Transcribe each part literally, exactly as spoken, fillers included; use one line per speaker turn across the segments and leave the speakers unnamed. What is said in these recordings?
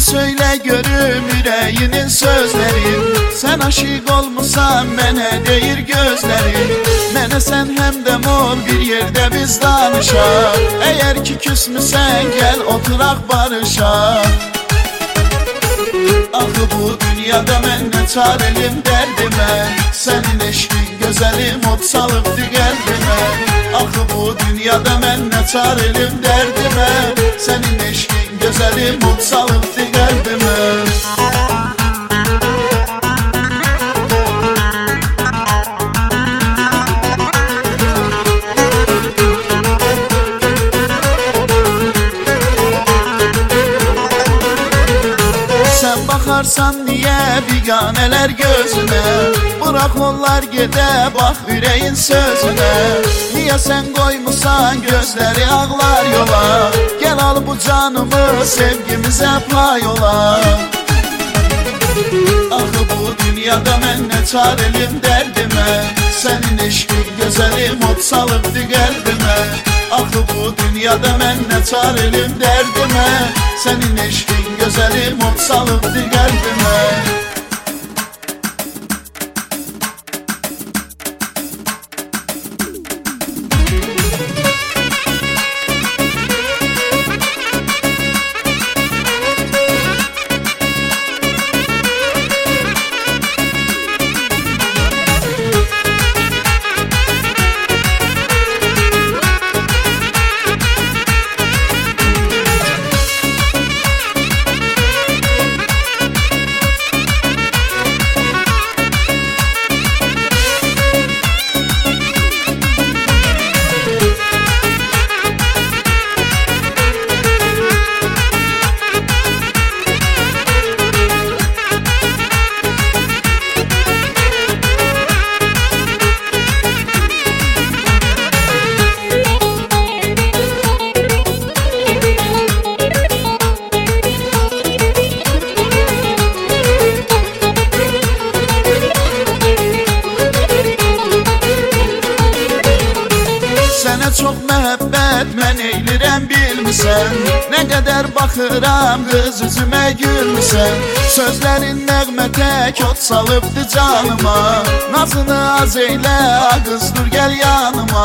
söyle görüm yüreğinin sözleri. Sen aşık olmuşsan mənə deyir gözlerim. Mənə sen hem de mol bir yerde biz danışaq. Eğer ki küsmüsən gel oturaq barışaq. Axı bu dünyada mən nə çarəlim dərdimə. Sənin eşqin gözəlim od salıbdı qəlbimə. Axı bu dünyada mən nə çarəlim dərdimə. Sənin eşqin gözəlim od salıbdı qəlbimə. Sen bakarsan niye biganeler gözüne. Bırak onlar gede bak yüreğin sözüne. Niye sen koymuşsan gözleri ağlar yola. Gel al bu canımı sevgimize pay ola. Axı bu dünyada mən nə çarəlim dərdimə. Sənin eşqin gözəlim od salıbdı qəlbimə. Axı bu dünyada mən nə çarəlim dərdimə. Sənin eşqin gözəlim od salıbdı qəlbimə. Sənə çox məhəbbət mən eylirəm bilmirsən. Nə qədər baxıram qız üzümə gülmüsən. Sözlərin nəğmə tək od salıbdı canıma. Nazını az eylə qız dur gəl yanıma.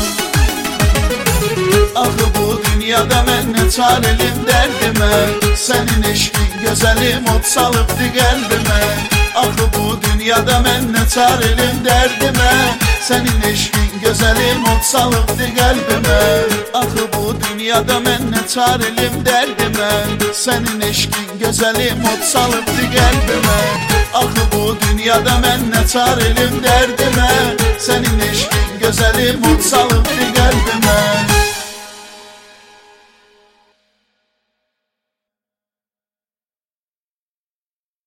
Axı bu dünyada mən nə çarəlim dərdimə. Sənin eşqin gözəlim od salıbdı qəlbimə. Axı bu dünyada mən nə çarəlim dərdimə. Sənin eşqin gözəlim od salıbdı qəlbimə. Axı bu dünyada mən nə çarəlim dərdimə. Sənin eşqin gözəlim od salıbdı qəlbimə. Axı bu dünyada mən nə çarəlim dərdimə. Sənin eşqin gözəlim od salıbdı qəlbimə.